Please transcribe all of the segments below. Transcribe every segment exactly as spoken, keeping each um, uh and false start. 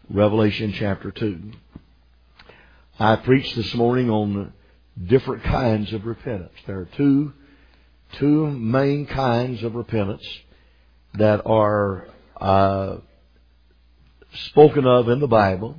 Revelation chapter two. I preached this morning on different kinds of repentance. There are two, two main kinds of repentance that are uh, spoken of in the Bible.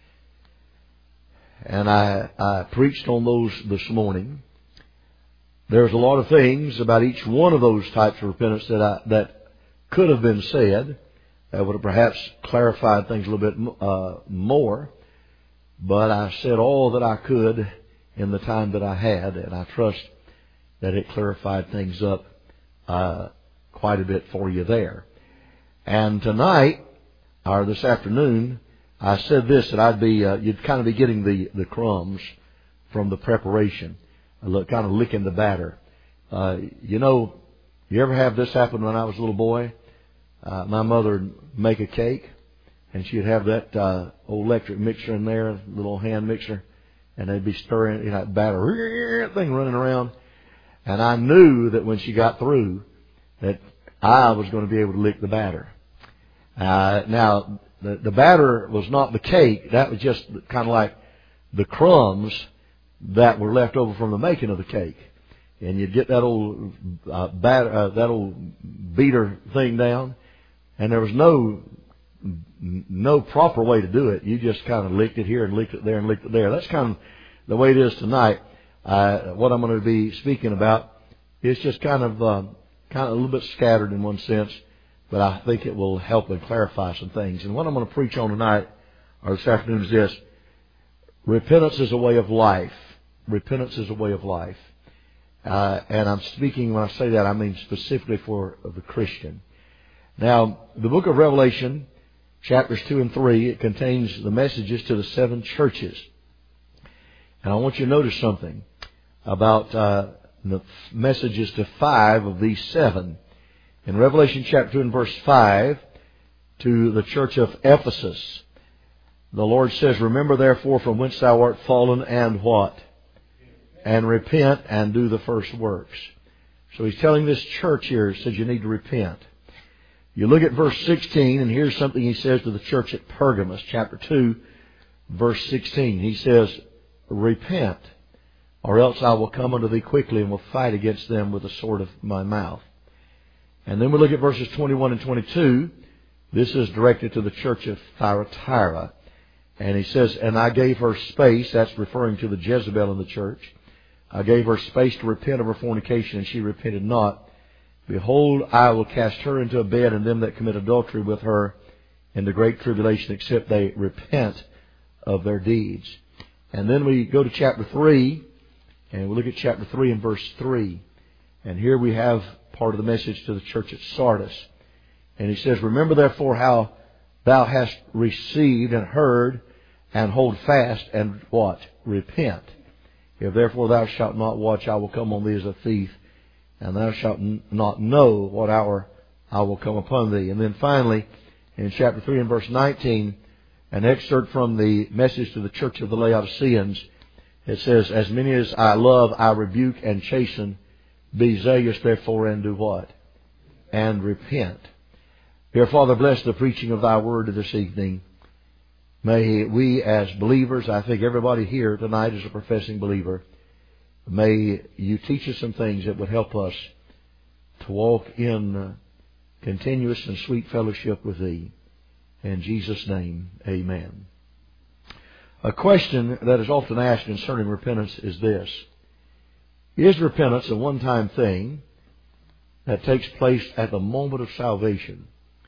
And I, I preached on those this morning. There's a lot of things about each one of those types of repentance that I, that could have been said that would have perhaps clarified things a little bit uh, more. But I said all that I could in the time that I had, and I trust that it clarified things up uh, quite a bit for you there. And tonight, or this afternoon, I said this, that I'd be, uh, you'd kind of be getting the, the crumbs from the preparation, look, kind of licking the batter. Uh, you know, you ever have this happen when I was a little boy? Uh, my mother would make a cake, and she'd have that uh, old electric mixer in there, little hand mixer, and they'd be stirring, you know, that batter thing running around. And I knew that when she got through, that I was going to be able to lick the batter. Uh, now, the, the batter was not the cake. That was just kind of like the crumbs that were left over from the making of the cake. And you'd get that old uh, batter, uh, that old beater thing down, and there was no no proper way to do it. You just kind of licked it here and licked it there and licked it there. That's kind of the way it is tonight. Uh, what I'm going to be speaking about is just kind of uh, kind of a little bit scattered in one sense, but I think it will help and clarify some things. And what I'm going to preach on tonight, or this afternoon, is this: repentance is a way of life. Repentance is a way of life. Uh, and I'm speaking, when I say that, I mean specifically for the Christian. Now, the book of Revelation, chapters two and three, it contains the messages to the seven churches. And I want you to notice something about uh, the messages to five of these seven. In Revelation chapter two and verse five, to the church of Ephesus, the Lord says, "Remember therefore from whence thou art fallen, and what? And repent and do the first works." So he's telling this church here, he says you need to repent. You look at verse sixteen, and here's something he says to the church at Pergamos, chapter two, verse sixteen. He says, "Repent, or else I will come unto thee quickly, and will fight against them with the sword of my mouth." And then we look at verses twenty-one and twenty-two. This is directed to the church of Thyatira. And he says, "And I gave her space," that's referring to the Jezebel in the church. "I gave her space to repent of her fornication, and she repented not. Behold, I will cast her into a bed, and them that commit adultery with her into great tribulation, except they repent of their deeds." And then we go to chapter three, and we look at chapter three and verse three. And here we have part of the message to the church at Sardis. And he says, "Remember therefore how thou hast received and heard, and hold fast, and" what? "Repent. If therefore thou shalt not watch, I will come on thee as a thief, and thou shalt not know what hour I will come upon thee." And then finally, in chapter three and verse nineteen, an excerpt from the message to the church of the Laodiceans. It says, "As many as I love, I rebuke and chasten. Be zealous therefore, and do" what? "And repent." Dear Father, bless the preaching of thy word this evening. May we as believers, I think everybody here tonight is a professing believer, may you teach us some things that would help us to walk in continuous and sweet fellowship with thee. In Jesus' name, amen. A question that is often asked concerning repentance is this: is repentance a one-time thing that takes place at the moment of salvation?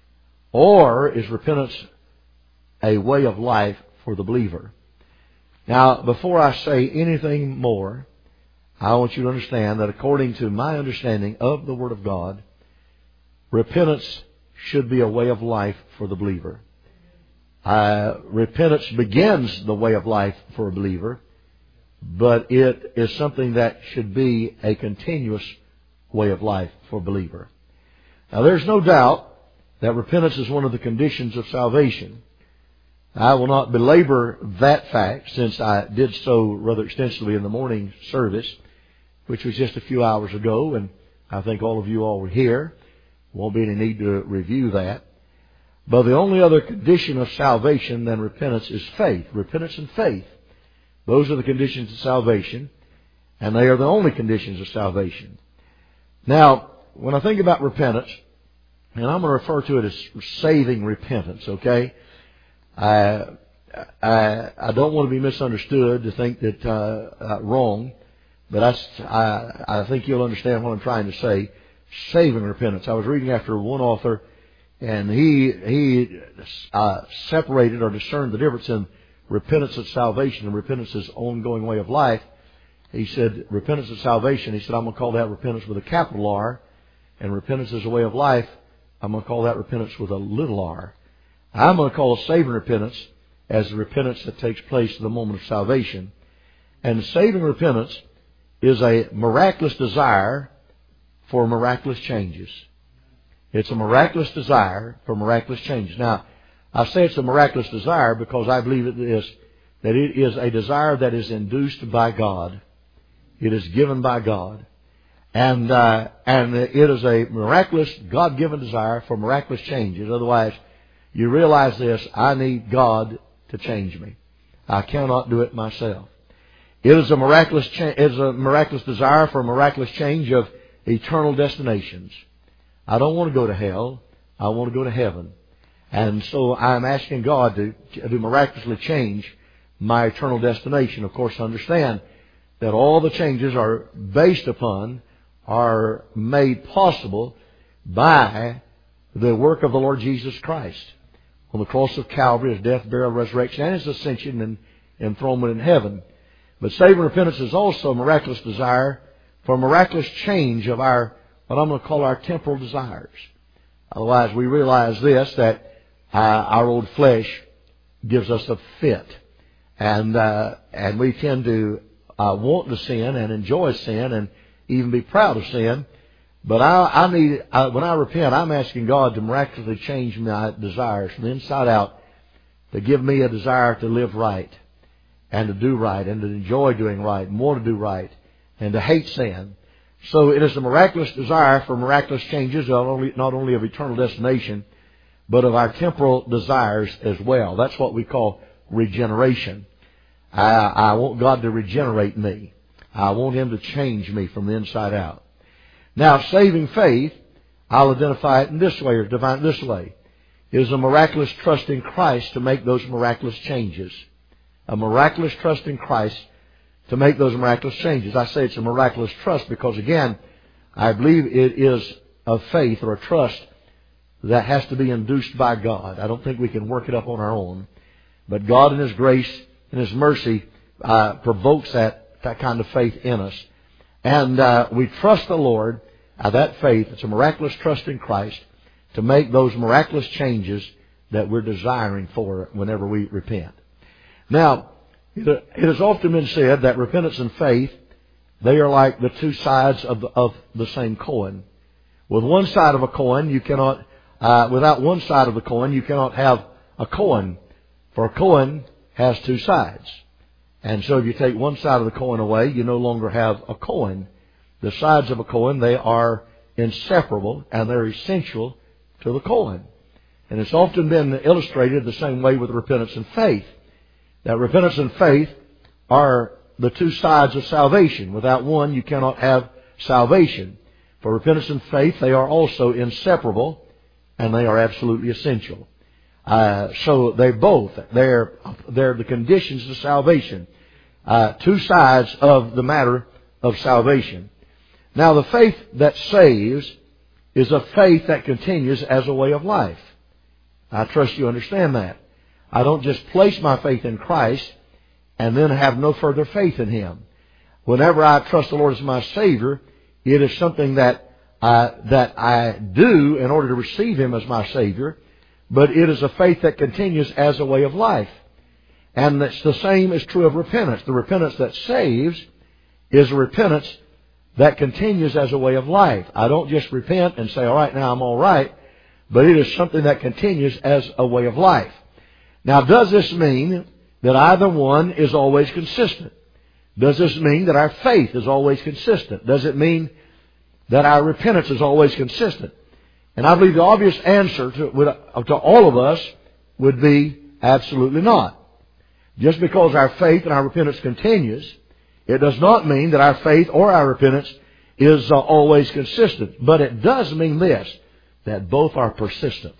Or is repentance a way of life for the believer? Now, before I say anything more, I want you to understand that according to my understanding of the Word of God, repentance should be a way of life for the believer. Uh, repentance begins the way of life for a believer, but it is something that should be a continuous way of life for a believer. Now, there's no doubt that repentance is one of the conditions of salvation. I will not belabor that fact, since I did so rather extensively in the morning service, which was just a few hours ago, and I think all of you all were here. Won't be any need to review that. But the only other condition of salvation than repentance is faith. Repentance and faith. Those are the conditions of salvation, and they are the only conditions of salvation. Now, when I think about repentance, and I'm going to refer to it as saving repentance, okay? I, I, I don't want to be misunderstood to think that uh, uh, wrong, but I, I, I think you'll understand what I'm trying to say. Saving repentance. I was reading after one author, and he he uh, separated or discerned the difference in repentance of salvation and repentance as ongoing way of life. He said repentance of salvation. He said, I'm going to call that repentance with a capital R, and repentance as a way of life, I'm going to call that repentance with a little r. I'm going to call saving repentance as the repentance that takes place at the moment of salvation. And saving repentance is a miraculous desire for miraculous changes. It's a miraculous desire for miraculous changes. Now, I say it's a miraculous desire because I believe it is that it is a desire that is induced by God. It is given by God. And uh, and it is a miraculous, God-given desire for miraculous changes. Otherwise, you realize this, I need God to change me. I cannot do it myself. It is a miraculous, cha- it is a miraculous desire for a miraculous change of eternal destinations. I don't want to go to hell. I want to go to heaven. And so I'm asking God to, to miraculously change my eternal destination. Of course, understand that all the changes are based upon, are made possible by the work of the Lord Jesus Christ on the cross of Calvary, His death, burial, resurrection, and His ascension and enthronement in heaven. But saving repentance is also a miraculous desire for a miraculous change of our, what I'm going to call our temporal desires. Otherwise, we realize this, that uh, our old flesh gives us a fit. And uh, and we tend to uh, want to sin and enjoy sin and even be proud of sin. But I, I need, I, when I repent, I'm asking God to miraculously change my desires from the inside out, to give me a desire to live right and to do right and to enjoy doing right and want to do right and to hate sin. So it is a miraculous desire for miraculous changes, not only, not only of eternal destination, but of our temporal desires as well. That's what we call regeneration. I, I want God to regenerate me. I want Him to change me from the inside out. Now, saving faith, I'll identify it in this way or define it this way. It is a miraculous trust in Christ to make those miraculous changes. A miraculous trust in Christ to make those miraculous changes. I say it's a miraculous trust because, again, I believe it is a faith or a trust that has to be induced by God. I don't think we can work it up on our own. But God in His grace and His mercy uh, provokes that that kind of faith in us. And uh, we trust the Lord, uh, that faith, it's a miraculous trust in Christ, to make those miraculous changes that we're desiring for whenever we repent. Now, it has often been said that repentance and faith, they are like the two sides of the, of the same coin. With one side of a coin, you cannot, uh, without one side of the coin, you cannot have a coin. For a coin has two sides. And so if you take one side of the coin away, you no longer have a coin. The sides of a coin, they are inseparable and they're essential to the coin. And it's often been illustrated the same way with repentance and faith. That repentance and faith are the two sides of salvation. Without one, you cannot have salvation. For repentance and faith, they are also inseparable and they are absolutely essential. Uh, so they both, they're, they're the conditions of salvation. Uh, two sides of the matter of salvation. Now, the faith that saves is a faith that continues as a way of life. I trust you understand that. I don't just place my faith in Christ and then have no further faith in Him. Whenever I trust the Lord as my Savior, it is something that uh, that I do in order to receive Him as my Savior, but it is a faith that continues as a way of life. And it's the same is true of repentance. The repentance that saves is a repentance that continues as a way of life. I don't just repent and say, all right, now I'm all right, but it is something that continues as a way of life. Now, does this mean that either one is always consistent? Does this mean that our faith is always consistent? Does it mean that our repentance is always consistent? And I believe the obvious answer to, to all of us would be absolutely not. Just because our faith and our repentance continues, it does not mean that our faith or our repentance is uh, always consistent. But it does mean this, that both are persistent.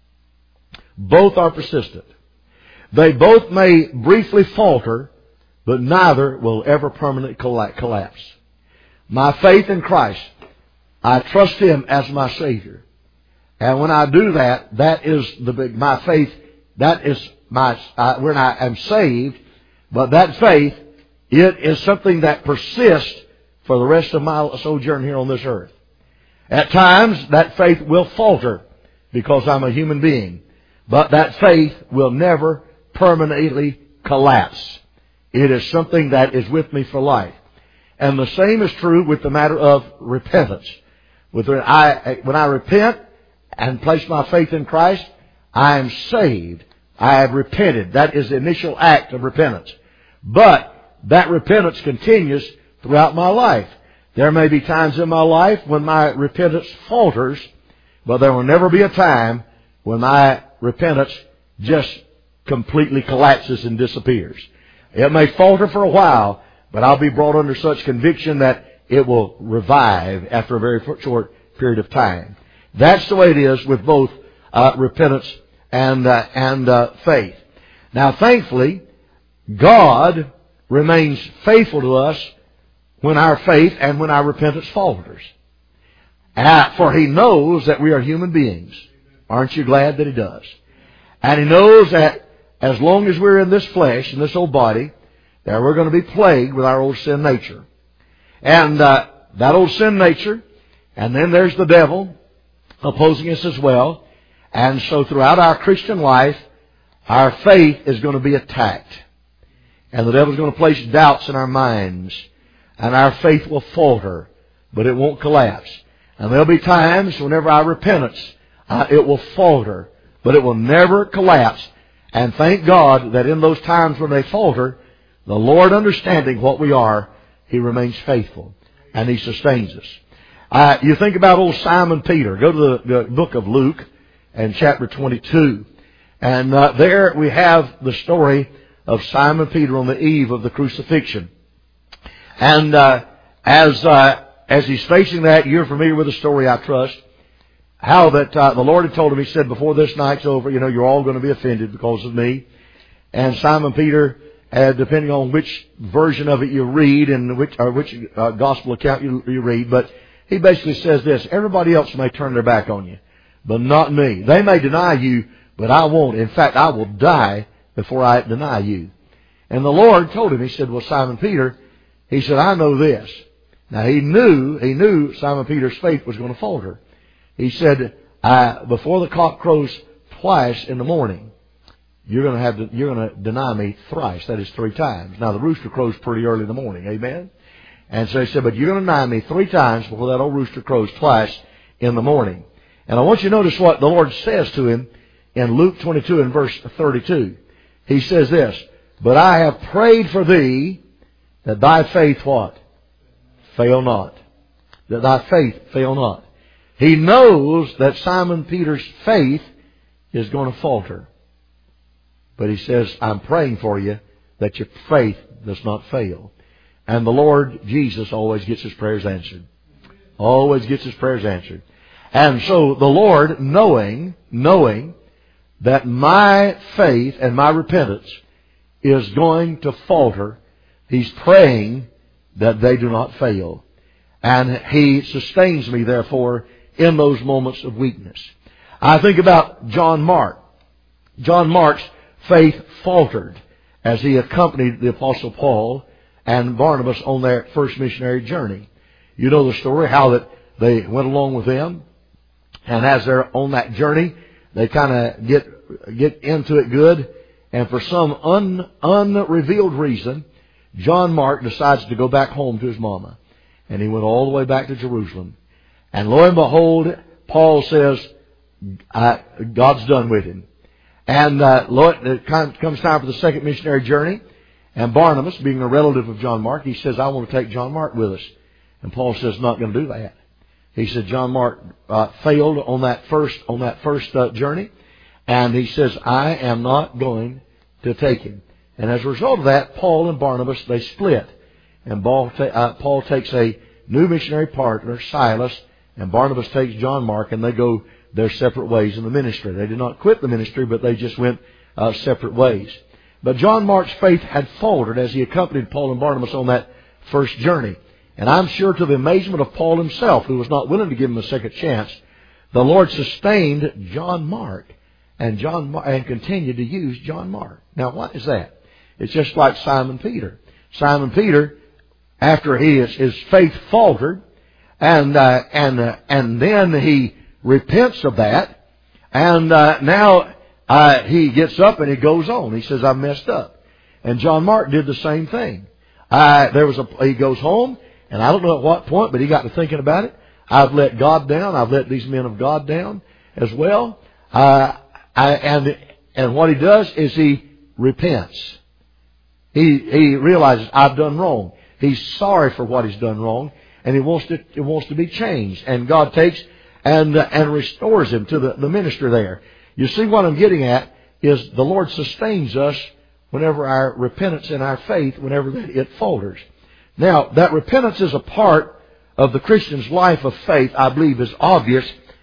Both are persistent. They both may briefly falter, but neither will ever permanently collapse. My faith in Christ, I trust Him as my Savior. And when I do that, that is the big, my faith, that is my, uh, when I am saved, but that faith, it is something that persists for the rest of my sojourn here on this earth. At times, that faith will falter because I'm a human being. But that faith will never permanently collapse. It is something that is with me for life. And the same is true with the matter of repentance. When I, when I repent and place my faith in Christ, I am saved. I have repented. That is the initial act of repentance. But that repentance continues throughout my life. There may be times in my life when my repentance falters, but there will never be a time when my repentance just completely collapses and disappears. It may falter for a while, but I'll be brought under such conviction that it will revive after a very short period of time. That's the way it is with both uh, repentance and uh, and uh, faith. Now, thankfully, God remains faithful to us when our faith and when our repentance falters. Uh, for He knows that we are human beings. Aren't you glad that He does? And He knows that as long as we're in this flesh, in this old body, that we're going to be plagued with our old sin nature. And uh, that old sin nature, and then there's the devil opposing us as well. And so throughout our Christian life, our faith is going to be attacked. And the devil's going to place doubts in our minds. And our faith will falter, but it won't collapse. And there'll be times whenever our repentance, uh, it will falter, but it will never collapse. And thank God that in those times when they falter, the Lord, understanding what we are, He remains faithful. And He sustains us. Uh, you think about old Simon Peter. Go to the, the book of Luke and chapter twenty-two. And uh, there we have the story of Simon Peter on the eve of the crucifixion. And uh, as uh, as he's facing that, you're familiar with the story, I trust. How that uh, the Lord had told him, He said, before this night's over, you know, you're all going to be offended because of me. And Simon Peter, uh, depending on which version of it you read and which or which uh, gospel account you, you read, but he basically says this: everybody else may turn their back on you, but not me. They may deny you, but I won't. In fact, I will die before I deny you. And the Lord told him, He said, well, Simon Peter, He said, I know this. Now, he knew, he knew Simon Peter's faith was going to falter. He said, I, before the cock crows twice in the morning, you're going to have to, you're going to deny me thrice. That is three times. Now, the rooster crows pretty early in the morning. Amen? And so he said, but you're going to deny me three times before that old rooster crows twice in the morning. And I want you to notice what the Lord says to him in Luke twenty-two and verse thirty-two. He says this, but I have prayed for thee that thy faith what? Fail not. That thy faith fail not. He knows that Simon Peter's faith is going to falter. But he says, I'm praying for you that your faith does not fail. And the Lord Jesus always gets His prayers answered. Always gets His prayers answered. And so the Lord, knowing, knowing that my faith and my repentance is going to falter, He's praying that they do not fail. And He sustains me, therefore, in those moments of weakness. I think about John Mark. John Mark's faith faltered as he accompanied the Apostle Paul and Barnabas on their first missionary journey. You know the story, how that they went along with them. And as they're on that journey, they kind of get get into it good. And for some un, unrevealed reason, John Mark decides to go back home to his mama. And he went all the way back to Jerusalem. And lo and behold, Paul says, I, God's done with him. And uh, lo, it comes time for the second missionary journey. And Barnabas, being a relative of John Mark, he says, I want to take John Mark with us. And Paul says, not going to do that. He said John Mark uh, failed on that first on that first uh, journey, and he says, I am not going to take him. And as a result of that, Paul and Barnabas, they split. And Paul, ta- uh, Paul takes a new missionary partner, Silas, and Barnabas takes John Mark, and they go their separate ways in the ministry. They did not quit the ministry, but they just went uh, separate ways. But John Mark's faith had faltered as he accompanied Paul and Barnabas on that first journey. And I'm sure to the amazement of Paul himself, who was not willing to give him a second chance, the Lord sustained John Mark and John Mar- and continued to use John Mark. Now, what is that? It's just like Simon Peter. Simon Peter, after he, his faith faltered, and uh, and uh, and then he repents of that, and uh, now uh, he gets up and he goes on. He says, "I've messed up." And John Mark did the same thing. Uh, there was a he goes home, and I don't know at what point, but he got to thinking about it. I've let God down. I've let these men of God down as well. Uh, I, and and what he does is he repents. He he realizes I've done wrong. He's sorry for what he's done wrong, and he wants to he wants to be changed. And God takes and uh, and restores him to the, the ministry there. You see what I'm getting at is the Lord sustains us whenever our repentance and our faith, whenever it falters. Now, that repentance is a part of the Christian's life of faith, I believe, is obvious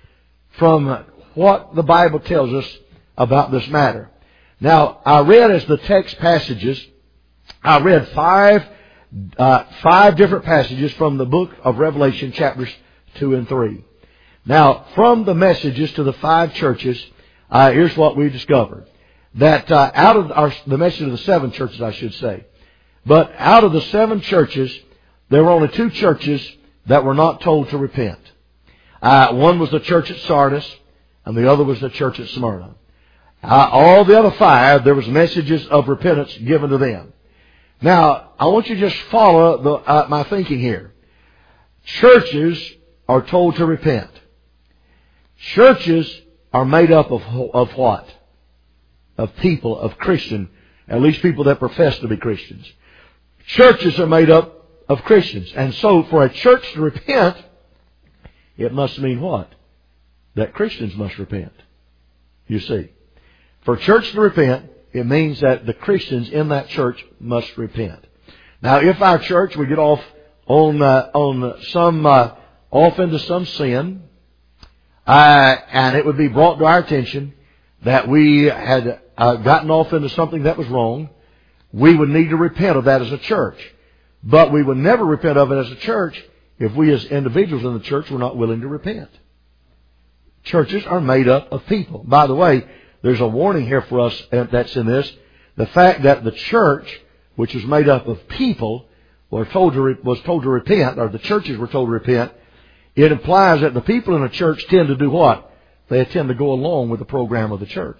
from what the Bible tells us about this matter. Now, I read as the text passages, I read five uh, five different passages from the book of Revelation, chapters two and three. Now, from the messages to the five churches, uh, here's what we discovered. That uh, out of our, the message of the seven churches, I should say. But out of the seven churches, there were only two churches that were not told to repent. Uh, one was the church at Sardis, and the other was the church at Smyrna. Uh, all the other five, there was messages of repentance given to them. Now, I want you to just follow the, uh, my thinking here. Churches are told to repent. Churches are made up of, of what? Of people, of Christian, at least people that profess to be Christians. Churches are made up of Christians. And so for a church to repent, it must mean what? That Christians must repent. You see. For a church to repent, it means that the Christians in that church must repent. Now, if our church would get off on uh, on some uh, off into some sin, uh, and it would be brought to our attention that we had uh, gotten off into something that was wrong, we would need to repent of that as a church. But we would never repent of it as a church if we as individuals in the church were not willing to repent. Churches are made up of people. By the way, there's a warning here for us that's in this. The fact that the church, which is made up of people, were told to re- was told to repent, or the churches were told to repent, it implies that the people in a church tend to do what? They tend to go along with the program of the church.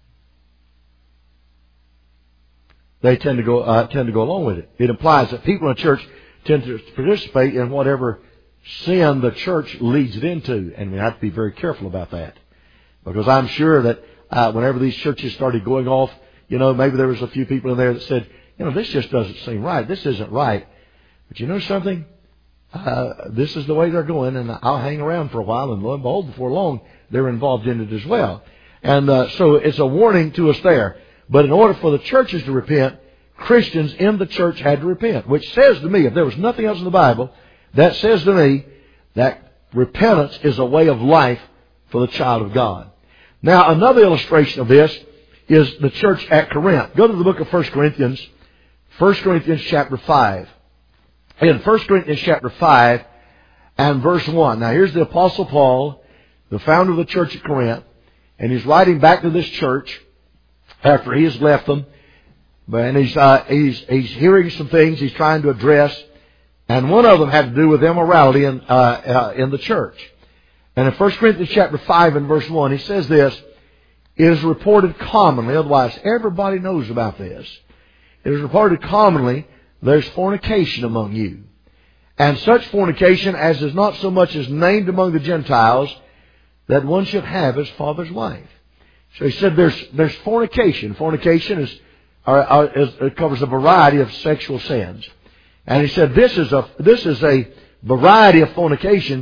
They tend to go uh, tend to go along with it. It implies that people in a church tend to participate in whatever sin the church leads it into, and we have to be very careful about that, because I'm sure that uh, whenever these churches started going off, you know, maybe there was a few people in there that said, you know, this just doesn't seem right. This isn't right. But you know something? Uh, this is the way they're going, and I'll hang around for a while, and lo and behold, before long, they're involved in it as well. And uh, so it's a warning to us there. But in order for the churches to repent, Christians in the church had to repent, which says to me, if there was nothing else in the Bible, that says to me that repentance is a way of life for the child of God. Now, another illustration of this is the church at Corinth. Go to the book of First Corinthians, First Corinthians chapter five. In First Corinthians chapter five and verse one. Now, here's the Apostle Paul, the founder of the church at Corinth, and he's writing back to this church after he has left them. And he's, uh, he's, he's hearing some things he's trying to address, and one of them had to do with immorality in, uh, uh, in the church. And in First Corinthians chapter five and verse one, he says this, it is reported commonly, otherwise everybody knows about this. It is reported commonly, there's fornication among you. And such fornication as is not so much as named among the Gentiles, that one should have his father's wife. So he said there's, there's fornication. Fornication is, are, are, is, it covers a variety of sexual sins. And he said this is a, this is a variety of fornication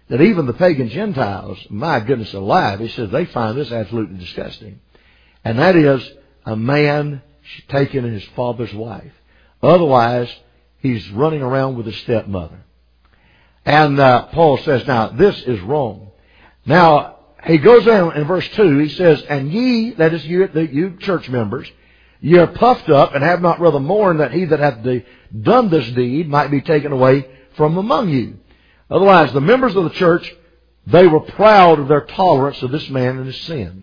that even the pagan Gentiles, my goodness alive, he says they find this absolutely disgusting. And that is a man taking his father's wife. Otherwise, he's running around with his stepmother. And uh, Paul says, now, this is wrong. Now, he goes on in verse two, he says, and ye, that is you, the, you church members, ye are puffed up, and have not rather mourned that he that hath de- done this deed might be taken away from among you. Otherwise, the members of the church, they were proud of their tolerance of this man and his sin.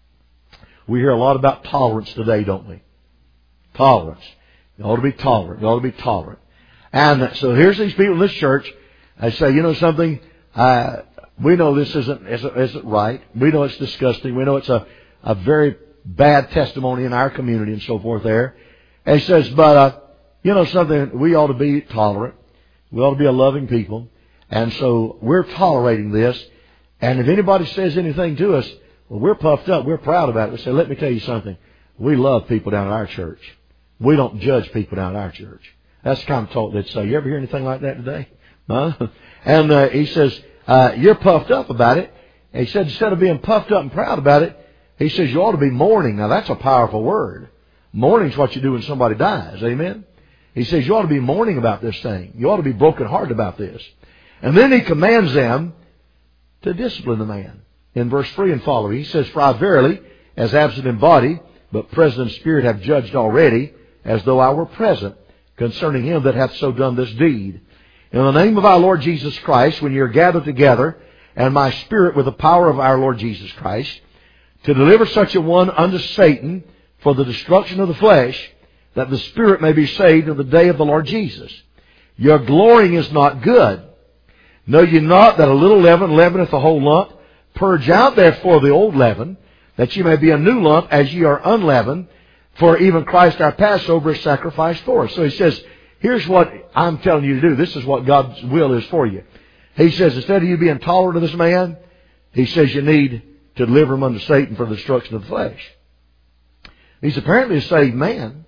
We hear a lot about tolerance today, don't we? Tolerance. You ought to be tolerant. You ought to be tolerant. And so here's these people in this church. I say, you know something? Uh, we know this isn't, isn't, isn't right. We know it's disgusting. We know it's a, a very bad testimony in our community and so forth there. And he says, but, uh, you know something? We ought to be tolerant. We ought to be a loving people. And so we're tolerating this. And if anybody says anything to us, well, we're puffed up. We're proud about it. We say, let me tell you something. We love people down at our church. We don't judge people down at our church. That's the kind of talk they'd say. You ever hear anything like that today? Huh? And uh, he says, uh, you're puffed up about it. And he said, instead of being puffed up and proud about it, he says, you ought to be mourning. Now, that's a powerful word. Mourning's what you do when somebody dies. Amen? He says, you ought to be mourning about this thing. You ought to be brokenhearted about this. And then he commands them to discipline the man. In verse three and following, he says, for I verily, as absent in body, but present in spirit, have judged already, as though I were present, concerning him that hath so done this deed. In the name of our Lord Jesus Christ, when ye are gathered together, and my spirit with the power of our Lord Jesus Christ, to deliver such a one unto Satan for the destruction of the flesh, that the spirit may be saved in the day of the Lord Jesus. Your glorying is not good. Know ye not that a little leaven leaveneth the whole lump? Purge out therefore the old leaven, that ye may be a new lump, as ye are unleavened. For even Christ our Passover is sacrificed for us. So he says, here's what I'm telling you to do. This is what God's will is for you. He says, instead of you being tolerant of this man, he says you need to deliver him unto Satan for the destruction of the flesh. He's apparently a saved man,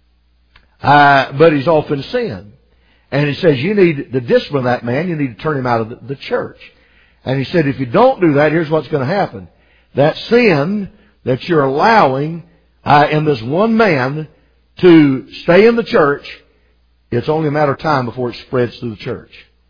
uh, but he's off in sin. And he says you need to discipline that man. You need to turn him out of the, the church. And he said, if you don't do that, here's what's going to happen. That sin that you're allowing uh, in this one man to stay in the church, it's only a matter of time before it spreads through the church.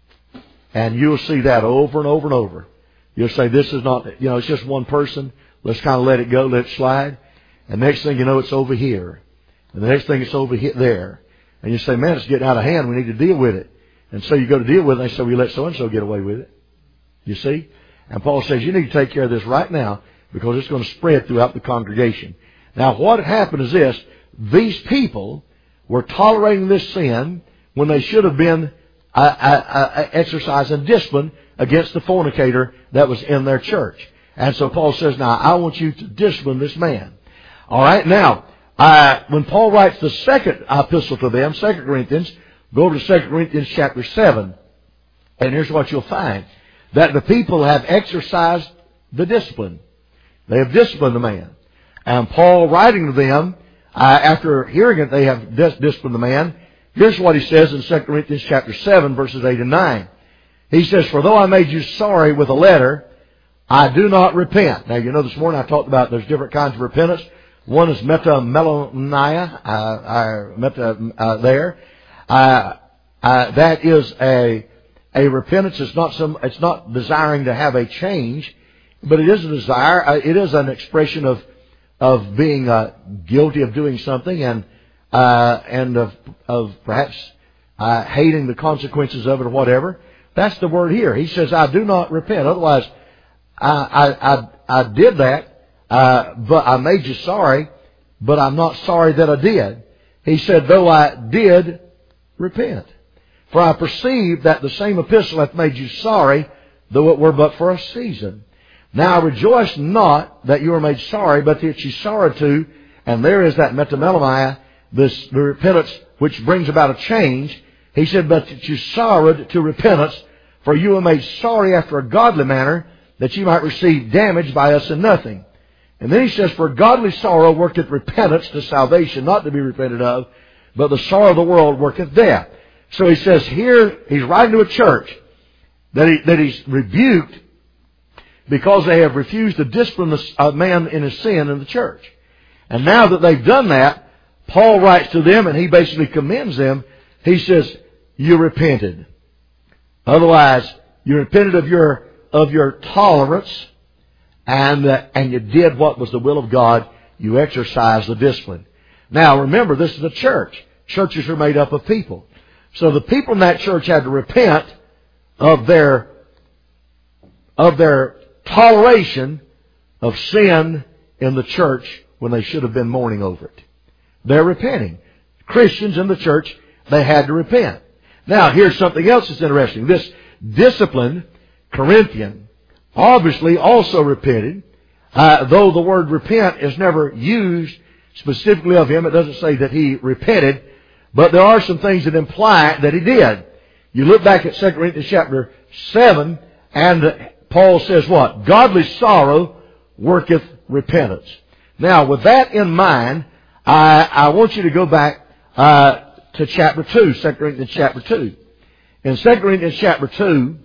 And you'll see that over and over and over. You'll say, this is not, you know, it's just one person. Let's kind of let it go, let it slide. And next thing you know, it's over here. And the next thing it's over here, there. And you say, man, it's getting out of hand. We need to deal with it. And so you go to deal with it, and they say, well, you let so-and-so get away with it. You see? And Paul says, you need to take care of this right now, because it's going to spread throughout the congregation. Now, what happened is this. These people were tolerating this sin when they should have been uh, uh, uh, exercising discipline against the fornicator that was in their church. And so Paul says, now, I want you to discipline this man. All right? Now, uh, when Paul writes the second epistle to them, Second Corinthians, go to Second Corinthians chapter seven, and here's what you'll find. That the people have exercised the discipline. They have disciplined the man. And Paul, writing to them, uh, after hearing it, they have dis- disciplined the man. Here's what he says in Second Corinthians chapter seven, verses eight and nine. He says, for though I made you sorry with a letter, I do not repent. Now, you know, this morning I talked about there's different kinds of repentance. One is metamelomnia, uh, uh, meta, uh, there. Uh, uh, that is a, a repentance. It's not some, it's not desiring to have a change, but it is a desire. Uh, it is an expression of, of being, uh, guilty of doing something and, uh, and of, of perhaps, uh, hating the consequences of it or whatever. That's the word here. He says, I do not repent. Otherwise, I, I, I, I did that. Uh, but I made you sorry, but I'm not sorry that I did. He said, though I did repent. For I perceive that the same epistle hath made you sorry, though it were but for a season. Now I rejoice not that you are made sorry, but that you sorrowed too. And there is that metamelomia, this, the repentance which brings about a change. He said, but that you sorrowed to repentance, for you were made sorry after a godly manner, that you might receive damage by us in nothing. And then he says, for godly sorrow worketh repentance to salvation, not to be repented of, but the sorrow of the world worketh death. So he says here, he's writing to a church that, he, that he's rebuked because they have refused to discipline a man in his sin in the church. And now that they've done that, Paul writes to them and he basically commends them. He says, you repented. Otherwise, you repented of your, of your tolerance and, uh, and you did what was the will of God. You exercised the discipline. Now remember, this is a church. Churches are made up of people. So the people in that church had to repent of their, of their toleration of sin in the church when they should have been mourning over it. They're repenting. Christians in the church, they had to repent. Now, here's something else that's interesting. This disciplined Corinthian obviously also repented. Uh, though the word repent is never used specifically of him, it doesn't say that he repented, but there are some things that imply that he did. You look back at Second Corinthians chapter seven, and Paul says what? Godly sorrow worketh repentance. Now, with that in mind, I, I want you to go back uh, to chapter two, Second Corinthians chapter two. In Second Corinthians chapter two,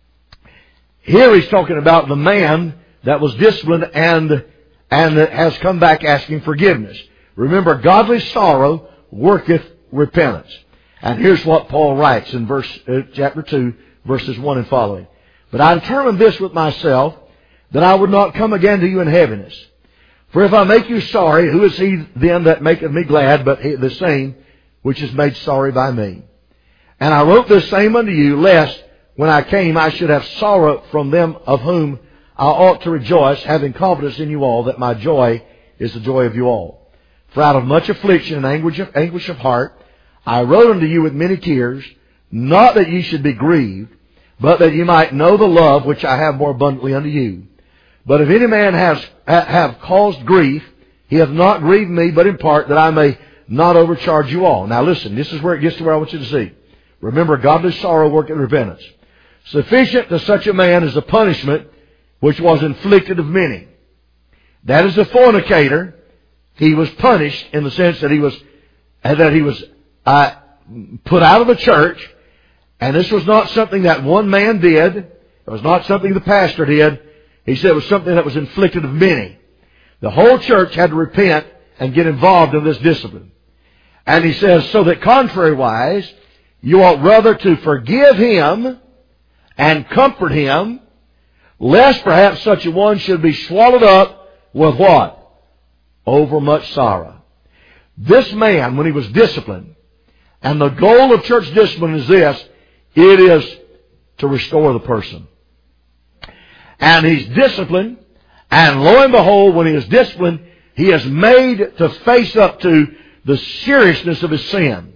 here he's talking about the man that was disciplined and, and has come back asking forgiveness. Remember, godly sorrow worketh repentance. And here's what Paul writes in verse uh, chapter two, verses one and following. But I determined this with myself, that I would not come again to you in heaviness. For if I make you sorry, who is he then that maketh me glad, but he, the same which is made sorry by me? And I wrote this same unto you, lest when I came I should have sorrow from them of whom I ought to rejoice, having confidence in you all, that my joy is the joy of you all. For out of much affliction and anguish of, anguish of heart, I wrote unto you with many tears, not that ye should be grieved, but that ye might know the love which I have more abundantly unto you. But if any man has have caused grief, he hath not grieved me, but in part, that I may not overcharge you all. Now listen, this is where it gets to where I want you to see. Remember, godly sorrow worketh repentance. Sufficient to such a man is the punishment which was inflicted of many. That is a fornicator. He was punished in the sense that he was that he was uh, put out of the church. And this was not something that one man did. It was not something the pastor did. He said it was something that was inflicted of many. The whole church had to repent and get involved in this discipline. And he says, so that contrariwise, you ought rather to forgive him and comfort him, lest perhaps such a one should be swallowed up with what? Overmuch sorrow. This man, when he was disciplined, and the goal of church discipline is this, it is to restore the person. And he's disciplined, and lo and behold, when he is disciplined, he is made to face up to the seriousness of his sin.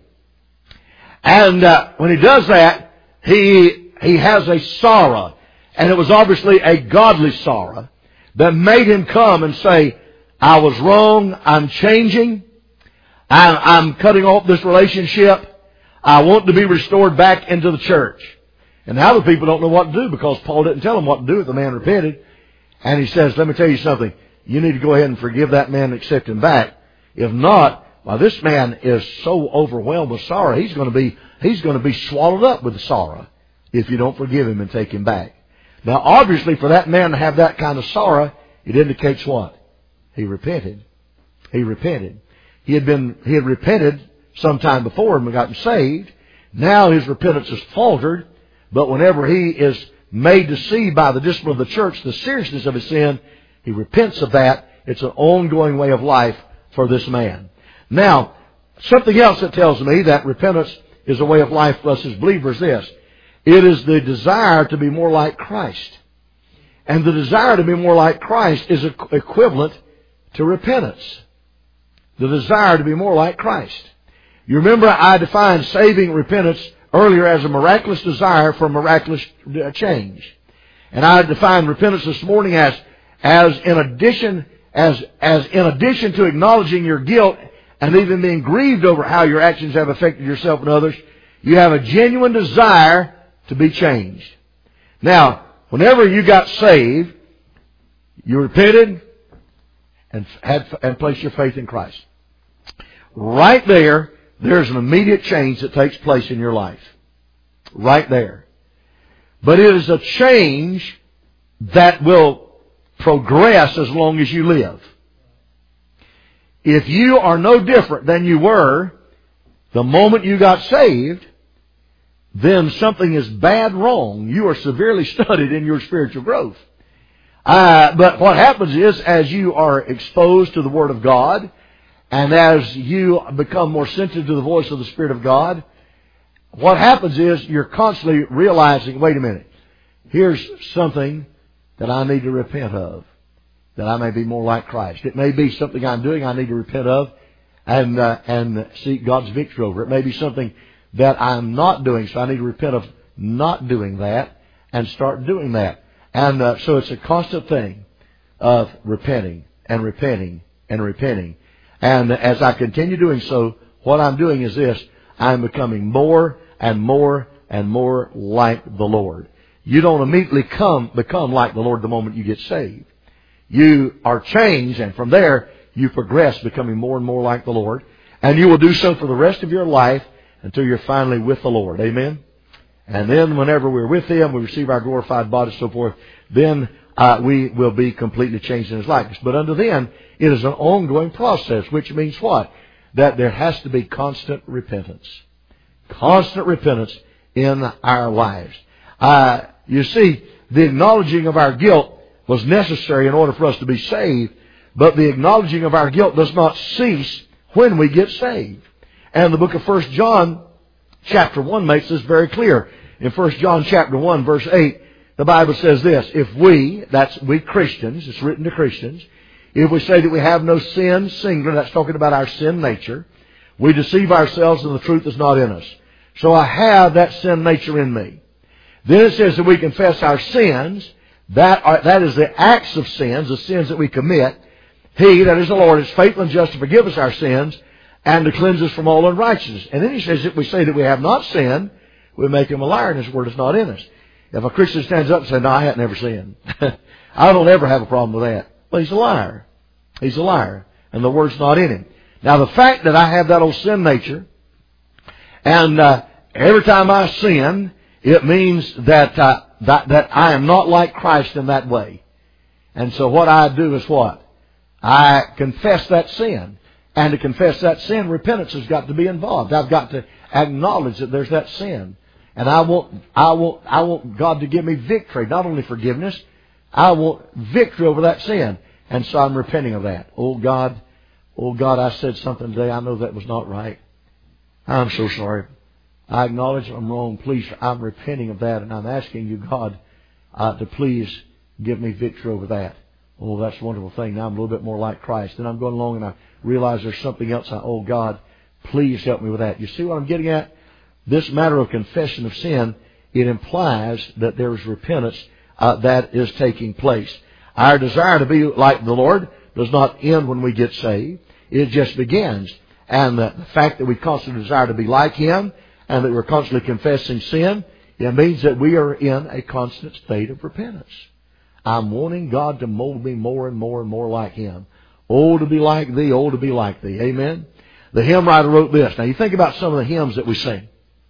And uh, when he does that, he he has a sorrow. And it was obviously a godly sorrow that made him come and say, I was wrong, I'm changing, I'm, I'm cutting off this relationship, I want to be restored back into the church. And now the people don't know what to do because Paul didn't tell them what to do if the man repented. And he says, let me tell you something, you need to go ahead and forgive that man and accept him back. If not, well, this man is so overwhelmed with sorrow, he's going to be, he's going to be swallowed up with sorrow if you don't forgive him and take him back. Now, obviously, for that man to have that kind of sorrow, it indicates what? He repented. He repented. He had been, he had repented sometime before and gotten saved. Now his repentance has faltered, but whenever he is made to see by the discipline of the church the seriousness of his sin, he repents of that. It's an ongoing way of life for this man. Now, something else that tells me that repentance is a way of life for us as believers is this. It is the desire to be more like Christ. And the desire to be more like Christ is equivalent to repentance. The desire to be more like Christ. You remember I defined saving repentance earlier as a miraculous desire for miraculous change. And I defined repentance this morning as, as in addition, as, as in addition to acknowledging your guilt and even being grieved over how your actions have affected yourself and others, you have a genuine desire to be changed. Now, whenever you got saved, you repented and had and placed your faith in Christ. Right there, there's an immediate change that takes place in your life. Right there. But it is a change that will progress as long as you live. If you are no different than you were the moment you got saved, then something is bad wrong. You are severely stunted in your spiritual growth. Uh, but what happens is, as you are exposed to the Word of God, and as you become more sensitive to the voice of the Spirit of God, what happens is you're constantly realizing, wait a minute, here's something that I need to repent of, that I may be more like Christ. It may be something I'm doing I need to repent of and uh, and seek God's victory over. It may be something that I'm not doing, so I need to repent of not doing that and start doing that. And uh, so it's a constant thing of repenting and repenting and repenting. And as I continue doing so, what I'm doing is this: I'm becoming more and more and more like the Lord. You don't immediately come become like the Lord the moment you get saved. You are changed, and from there you progress, becoming more and more like the Lord. And you will do so for the rest of your life until you're finally with the Lord. Amen? And then whenever we're with Him, we receive our glorified body and so forth, then uh, we will be completely changed in His likeness. But until then, it is an ongoing process, which means what? That there has to be constant repentance. Constant repentance in our lives. Uh, you see, the acknowledging of our guilt was necessary in order for us to be saved, but the acknowledging of our guilt does not cease when we get saved. And the book of First John chapter one makes this very clear. In First John chapter one verse eight, the Bible says this: if we, that's we Christians, it's written to Christians, if we say that we have no sin, singular, that's talking about our sin nature, we deceive ourselves and the truth is not in us. So I have that sin nature in me. Then it says that we confess our sins. That are, that is the acts of sins, the sins that we commit. He, that is the Lord, is faithful and just to forgive us our sins and to cleanse us from all unrighteousness. And then He says, if we say that we have not sinned, we make Him a liar and His word is not in us. If a Christian stands up and says, no, I haven't never sinned, I don't ever have a problem with that, well, he's a liar. He's a liar. And the word's not in him. Now, the fact that I have that old sin nature, and uh, every time I sin, it means that, uh, that that I am not like Christ in that way. And so what I do is what? I confess that sin. And to confess that sin, repentance has got to be involved. I've got to acknowledge that there's that sin. And I want, I want, I want God to give me victory, not only forgiveness. I want victory over that sin. And so I'm repenting of that. Oh God, oh God, I said something today. I know that was not right. I'm so sorry. I acknowledge I'm wrong. Please, I'm repenting of that, and I'm asking you, God, uh, to please give me victory over that. Oh, that's a wonderful thing. Now I'm a little bit more like Christ. And I'm going along and I realize there's something else. I, oh, God, please help me with that. You see what I'm getting at? This matter of confession of sin, it implies that there is repentance uh, that is taking place. Our desire to be like the Lord does not end when we get saved. It just begins. And the, the fact that we constantly desire to be like Him and that we're constantly confessing sin, it means that we are in a constant state of repentance. I'm wanting God to mold me more and more and more like Him. Oh, to be like Thee, oh, to be like Thee. Amen? The hymn writer wrote this. Now, you think about some of the hymns that we sing.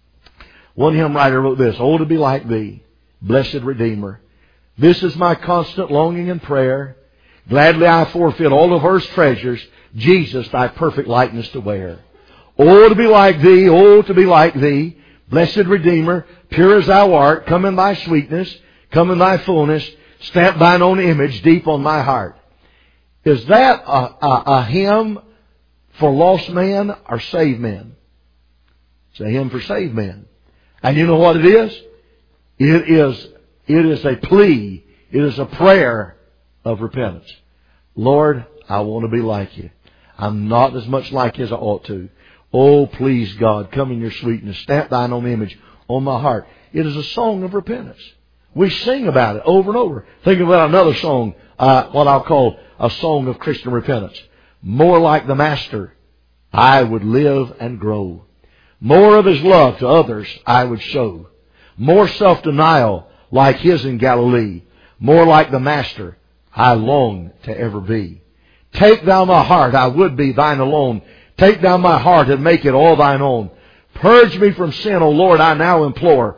One hymn writer wrote this: oh, to be like Thee, blessed Redeemer. This is my constant longing and prayer. Gladly I forfeit all of earth's treasures, Jesus, Thy perfect likeness to wear. Oh, to be like Thee, oh, to be like Thee, blessed Redeemer, pure as Thou art, come in Thy sweetness, come in Thy fullness, stamp Thine own image deep on my heart. Is that a, a, a hymn for lost men or saved men? It's a hymn for saved men. And you know what it is? It is, it is a plea. It is a prayer of repentance. Lord, I want to be like You. I'm not as much like You as I ought to. Oh, please, God, come in Your sweetness. Stamp Thine own image on my heart. It is a song of repentance. We sing about it over and over. Think about another song, uh, what I'll call a song of Christian repentance. More like the Master, I would live and grow. More of His love to others I would show. More self-denial like His in Galilee. More like the Master I long to ever be. Take Thou my heart, I would be Thine alone. Take Thou my heart and make it all Thine own. Purge me from sin, O Lord, I now implore.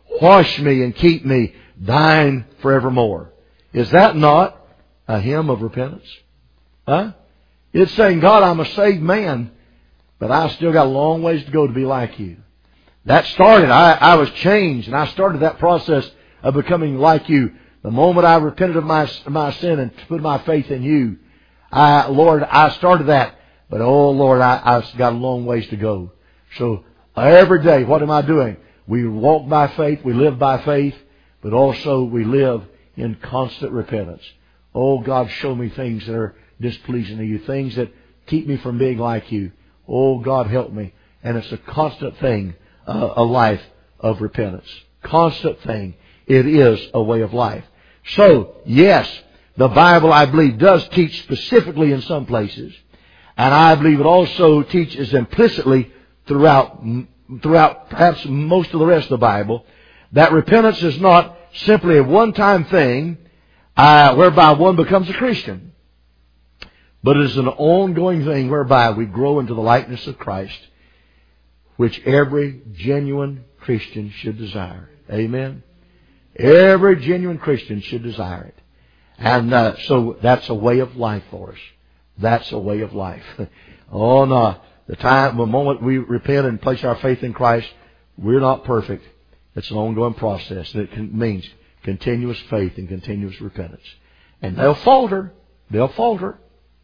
wash me and keep me thine forevermore. Is that not a hymn of repentance? Huh? It's saying, God, I'm a saved man, but I still got a long ways to go to be like you. That started, I, I was changed, and I started that process of becoming like you. The moment I repented of my, my sin and put my faith in you, I, Lord, I started that. But, oh, Lord, I, I've got a long ways to go. So, every day, what am I doing? We walk by faith, we live by faith, but also we live in constant repentance. Oh, God, show me things that are displeasing to you, things that keep me from being like you. Oh, God, help me. And it's a constant thing, uh, a life of repentance. Constant thing. It is a way of life. So, yes, the Bible, I believe, does teach specifically in some places. And I believe it also teaches implicitly throughout, throughout perhaps most of the rest of the Bible, that repentance is not simply a one-time thing uh, whereby one becomes a Christian. But it is an ongoing thing whereby we grow into the likeness of Christ, which every genuine Christian should desire. Amen? Every genuine Christian should desire it. And uh, so that's a way of life for us. That's a way of life. Oh, no. The time, the moment we repent and place our faith in Christ, we're not perfect. It's an ongoing process. And it can, means continuous faith and continuous repentance. And they'll falter. They'll falter.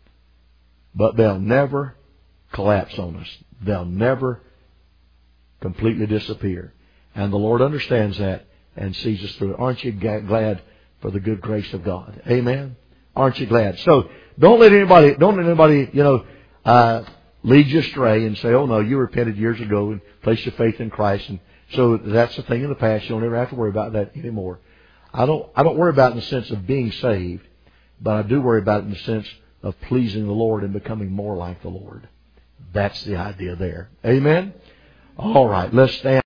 But they'll never collapse on us. They'll never completely disappear. And the Lord understands that and sees us through it. Aren't you glad for the good grace of God? Amen? Aren't you glad? So, don't let anybody, don't let anybody, you know, uh, lead you astray and say, oh no, you repented years ago and placed your faith in Christ. And so that's a thing in the past. You'll never have to worry about that anymore. I don't, I don't worry about it in the sense of being saved, but I do worry about it in the sense of pleasing the Lord and becoming more like the Lord. That's the idea there. Amen? All right, let's stand.